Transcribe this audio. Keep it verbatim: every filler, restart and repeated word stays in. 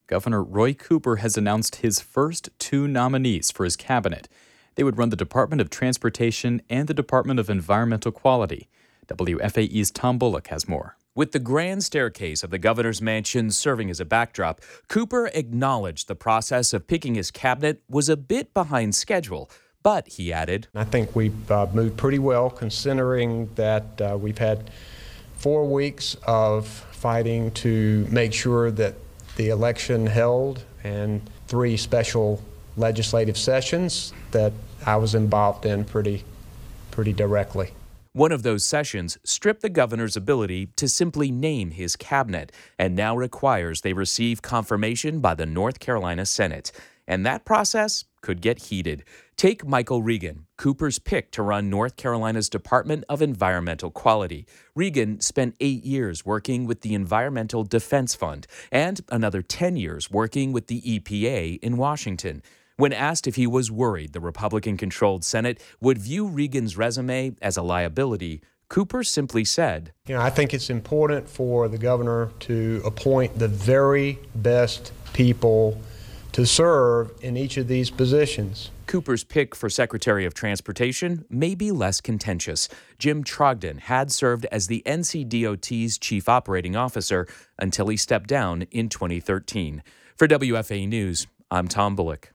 Governor Roy Cooper has announced his first two nominees for his cabinet. They would run the Department of Transportation and the Department of Environmental Quality. W F A E's Tom Bullock has more. With the grand staircase of the governor's mansion serving as a backdrop, Cooper acknowledged the process of picking his cabinet was a bit behind schedule. But, he added, I think we've uh, moved pretty well, considering that uh, we've had four weeks of fighting to make sure that the election held and three special legislative sessions that I was involved in pretty, pretty directly. One of those sessions stripped the governor's ability to simply name his cabinet and now requires they receive confirmation by the North Carolina Senate. And that process could get heated. Take Michael Regan, Cooper's pick to run North Carolina's Department of Environmental Quality. Regan spent eight years working with the Environmental Defense Fund and another ten years working with the E P A in Washington. When asked if he was worried the Republican-controlled Senate would view Regan's resume as a liability, Cooper simply said, You know, I think it's important for the governor to appoint the very best people to serve in each of these positions. Cooper's pick for Secretary of Transportation may be less contentious. Jim Trogdon had served as the N C D O T's chief operating officer until he stepped down in twenty thirteen. For W F A E News, I'm Tom Bullock.